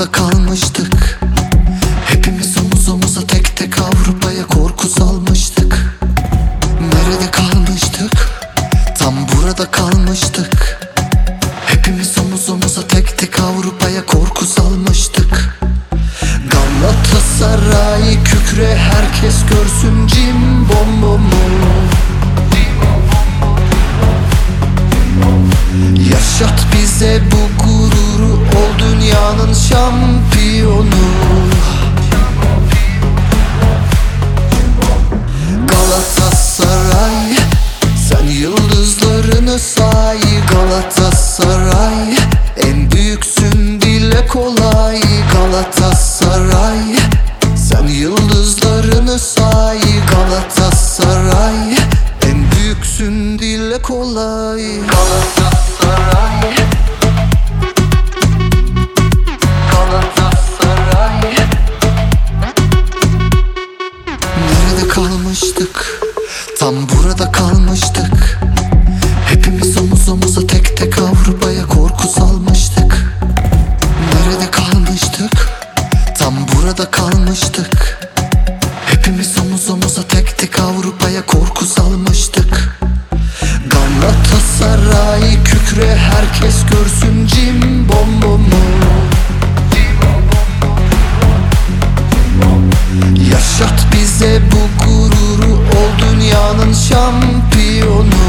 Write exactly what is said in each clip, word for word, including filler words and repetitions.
burada kalmıştık. Hepimiz omuz omuza tek tek Avrupa'ya korku salmıştık. Nerede kalmıştık? Tam burada kalmıştık. Hepimiz omuz omuza tek tek Avrupa'ya korku salmıştık. Galatasaray kükre, herkes görsün Cimbombomu. Yaşat bize bu gururu, ol dünyanın şampiyonu. Galatasaray, sen yıldızlarını say. Galatasaray, en büyüksün, dile kolay. Galatasaray, sen yıldızlarını say. Galatasaray, en büyüksün, dile kolay. Galatasaray, Galatasaray. Nerede kalmıştık? Tam burada kalmıştık. Hepimiz omuz omuza tek tek Avrupa'ya korku salmıştık. Nerede kalmıştık? Tam burada kalmıştık. Hepimiz omuz omuza tek tek Avrupa'ya korku salmıştık. Galatasaray kükre, herkes görsün Cimbombomu. Yaşat bize bu gururu, ol dünyanın şampiyonu.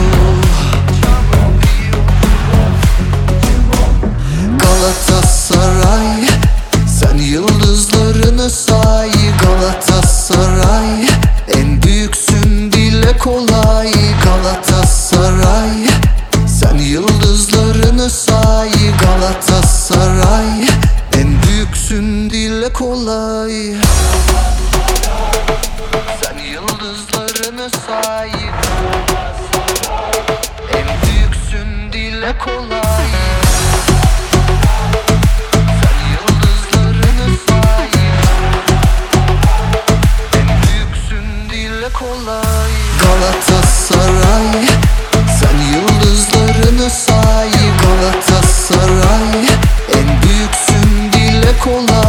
Galatasaray, sen yıldızlarını say. Galatasaray, en büyüksün, dile kolay. Galatasaray, sen yıldızlarını say. Galatasaray, en büyüksün, dile kolay. Sen yıldızlarını say. En büyüksün, dile kolay. Sen yıldızlarını say. En büyüksün, dile kolay. Galatasaray, sen yıldızlarını say. Galatasaray, en büyüksün, dile kolay.